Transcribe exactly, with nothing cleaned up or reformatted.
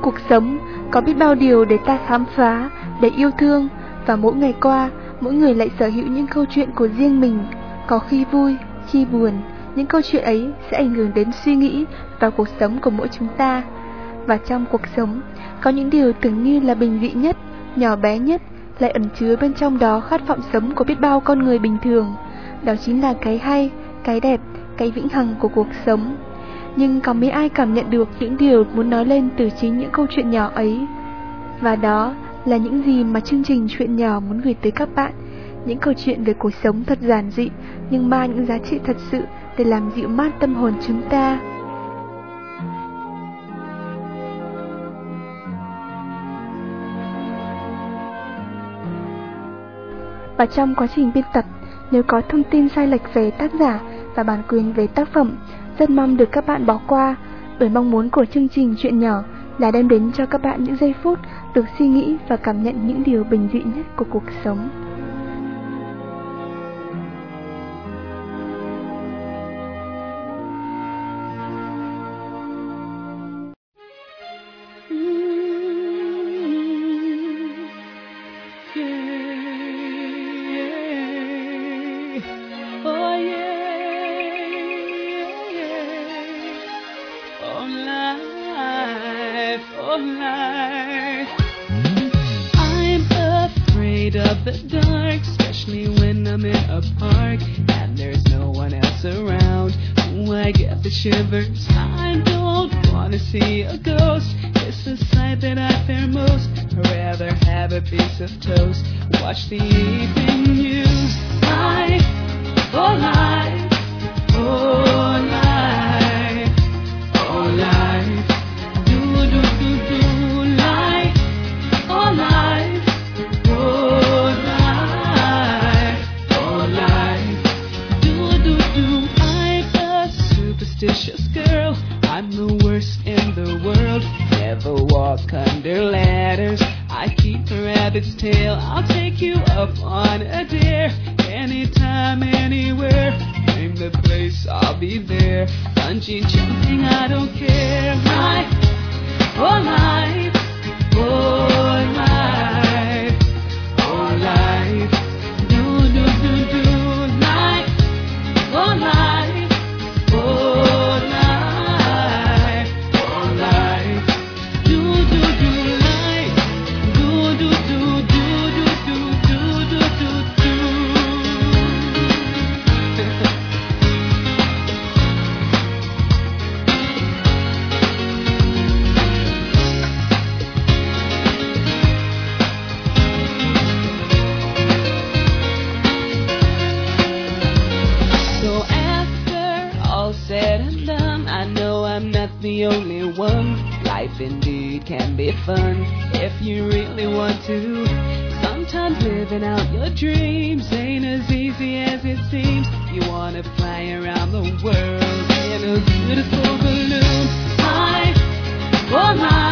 cuộc sống có biết bao điều để ta khám phá, để yêu thương. Và mỗi ngày qua, mỗi người lại sở hữu những câu chuyện của riêng mình. Có khi vui, khi buồn, những câu chuyện ấy sẽ ảnh hưởng đến suy nghĩ và cuộc sống của mỗi chúng ta. Và trong cuộc sống, có những điều tưởng như là bình dị nhất, nhỏ bé nhất, lại ẩn chứa bên trong đó khát vọng sống của biết bao con người bình thường. Đó chính là cái hay, cái đẹp, cái vĩnh hằng của cuộc sống. Nhưng có mấy ai cảm nhận được những điều muốn nói lên từ chính những câu chuyện nhỏ ấy. Và đó là những gì mà chương trình Chuyện Nhỏ muốn gửi tới các bạn. Những câu chuyện về cuộc sống thật giản dị, nhưng mang những giá trị thật sự để làm dịu mát tâm hồn chúng ta. Và trong quá trình biên tập, nếu có thông tin sai lệch về tác giả và bản quyền về tác phẩm, rất mong được các bạn bỏ qua, bởi mong muốn của chương trình Chuyện Nhỏ là đem đến cho các bạn những giây phút được suy nghĩ và cảm nhận những điều bình dị nhất của cuộc sống. I'm afraid of the dark, especially when I'm in a park and there's no one else around. Ooh, I get the shivers. I don't wanna see a ghost. It's the sight that I fear most. I'd rather have a piece of toast, watch the evening news. Life, oh life, oh life, oh life. Girl, I'm the worst in the world. Never walk under ladders. I keep a rabbit's tail. I'll take you up on a dare. Anytime, anywhere. Name the place, I'll be there. Bungee jumping, I don't care. Life, oh life, oh life, oh life. Do do do do life, oh life, oh. The only one. Life indeed can be fun if you really want to. Sometimes living out your dreams ain't as easy as it seems. You wanna fly around the world in a beautiful balloon. Life, oh life.